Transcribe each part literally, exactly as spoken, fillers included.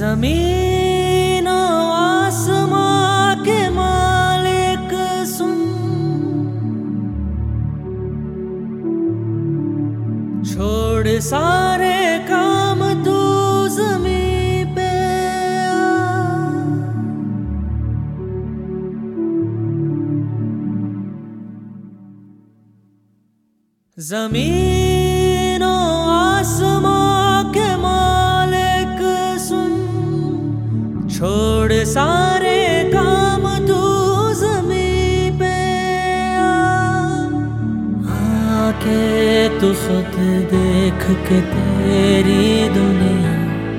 ज़मीन और आसमां के मालिक सुन, छोड़ सारे काम तू ज़मीं पे आ। ज़मीन और आसमां के मालिक सुन, छोड़ सारे काम तू ज़मीं पे आ। आके तू खुद देख के तेरी दुनिया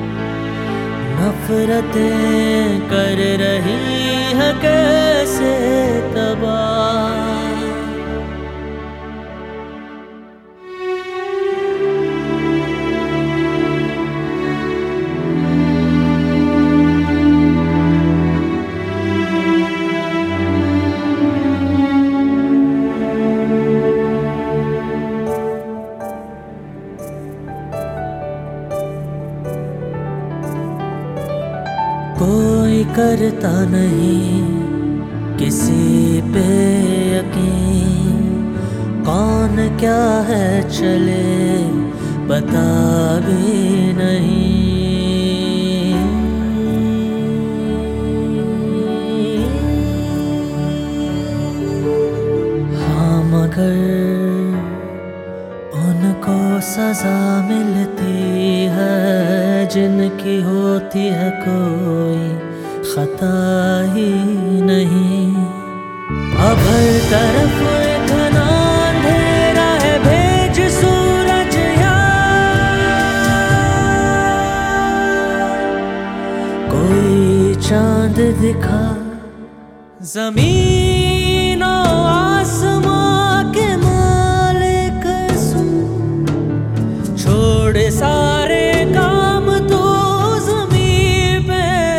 नफरतें कर रही है कैसे तबाह। कोई करता नहीं किसी पे यकीन, कौन क्या है चले पता भी नहीं। हाँ मगर उनको सजा मिलती है जिनकी होती है कोई खता ही नहीं। अब हर तरफ एक घना अंधेरा है, भेज सूरज यार, कोई चांद दिखा। ज़मीन और आसमां के मालिक सुन, छोड़ सारे काम तो ज़मीं पे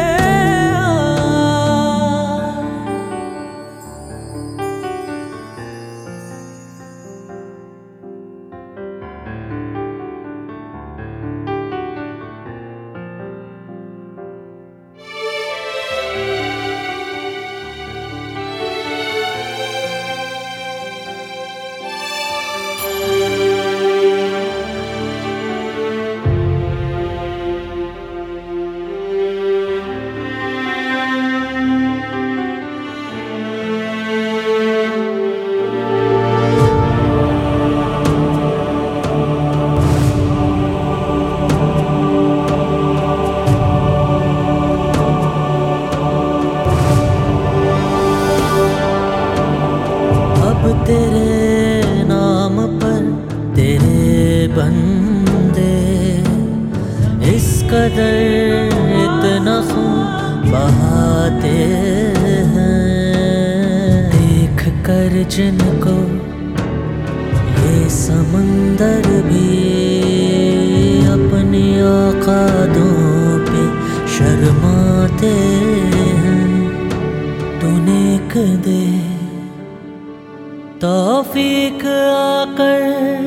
आ। तेरे नाम पर तेरे बंदे इस कदर इतना खून बहाते हैं, देख कर जिनको ये समंदर भी अपनी औकातों पे शर्माते हैं। तू नेक दे तौफीक आकर,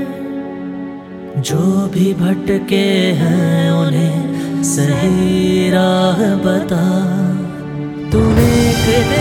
जो भी भटके हैं उन्हें सही राह बता। तू नेक दे